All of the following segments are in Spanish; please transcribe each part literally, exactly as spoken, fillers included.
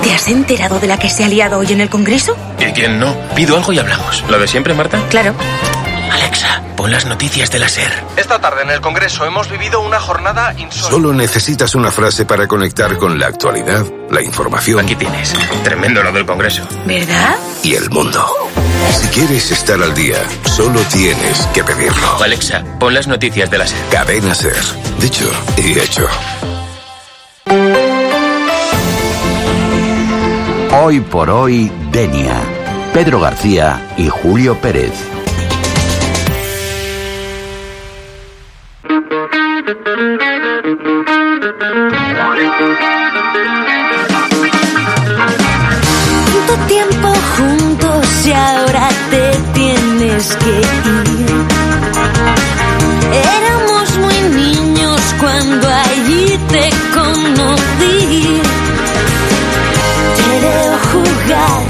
¿Te has enterado de la que se ha liado hoy en el Congreso? ¿Y quién no? Pido algo y hablamos. ¿Lo de siempre, Marta? Claro. Alexa, pon las noticias de la SER. Esta tarde en el Congreso hemos vivido una jornada insólita. Solo necesitas una frase para conectar con la actualidad, la información. Aquí tienes. Tremendo lo del Congreso. ¿Verdad? Y el mundo. Si quieres estar al día, solo tienes que pedirlo. Alexa, pon las noticias de la SER. Cadena SER. Dicho y hecho. Hoy por hoy, Denia. Pedro García y Julio Pérez. Tanto tiempo juntos y ahora te tienes que ir. Éramos muy niños cuando allí te conocí. Te veo jugar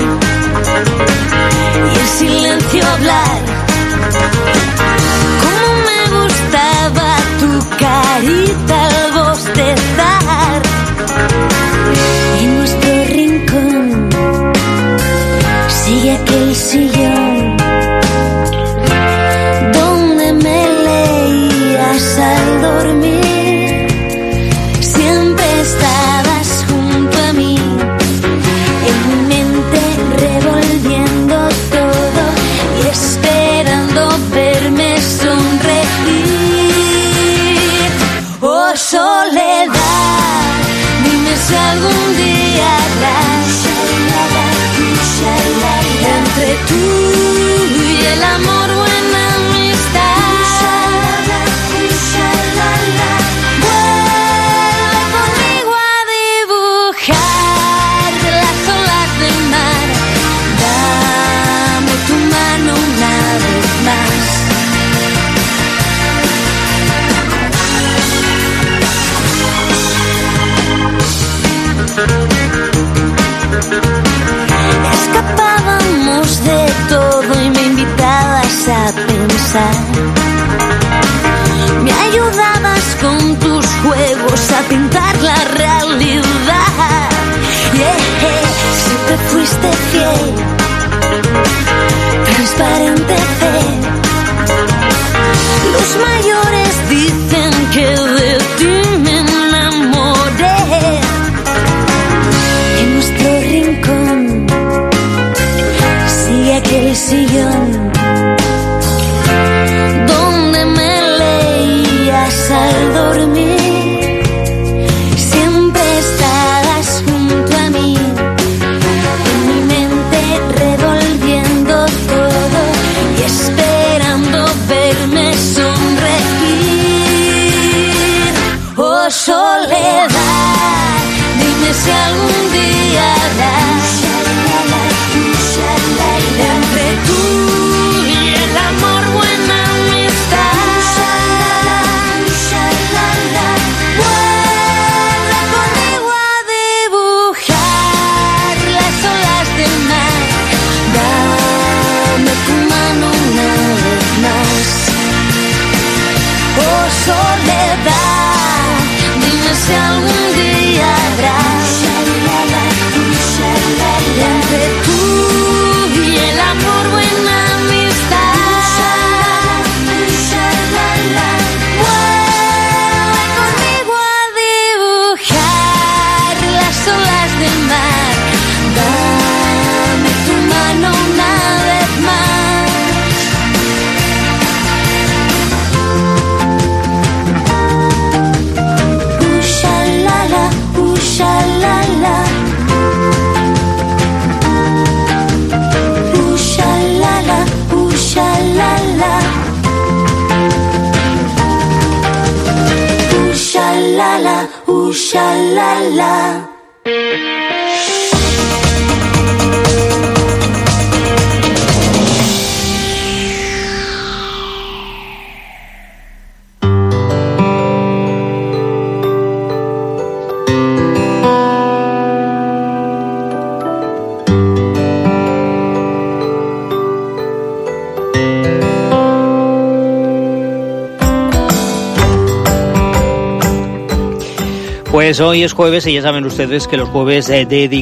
y en silencio hablar. Cómo me gustaba tu carita al bostezar. En nuestro rincón sigue aquel sillón donde me leías al dormir. Siempre estabas junto a mí, en mi mente revolviendo todo y esperando verme sonreír. Oh, soledad, dime si algún día habrás entre tú y el amor buena amistad. Vuelve conmigo a dibujar las olas del mar. Dame tu mano una vez más. Escapábamos de todo y me invitabas a pensar. Me ayudabas con tus juegos a pintar la realidad. Yeah, siempre fuiste fiel, transparente fe. Los mayores dicen que de ti me enamoré. En nuestro rincón sigue aquel sillón donde me leías al dormir. Siempre estabas junto a mí, en mi mente revolviendo todo y esperando verme sonreír. Oh, soledad, dime si algún día habrás entre tú y el amor buena amistad. Vuelve conmigo a dibujar las olas del mar. Dame tu mano una vez más. Oh, soledad, dime si algún día habrás entre tú y el amor buena amistad. Vuelve conmigo a dibujar las olas del mar. Dame tu mano una vez más. Ushalala, ushalala. Ushalala, ushalala. Ushalala, ushalala. Pues hoy es jueves y ya saben ustedes que los jueves eh, de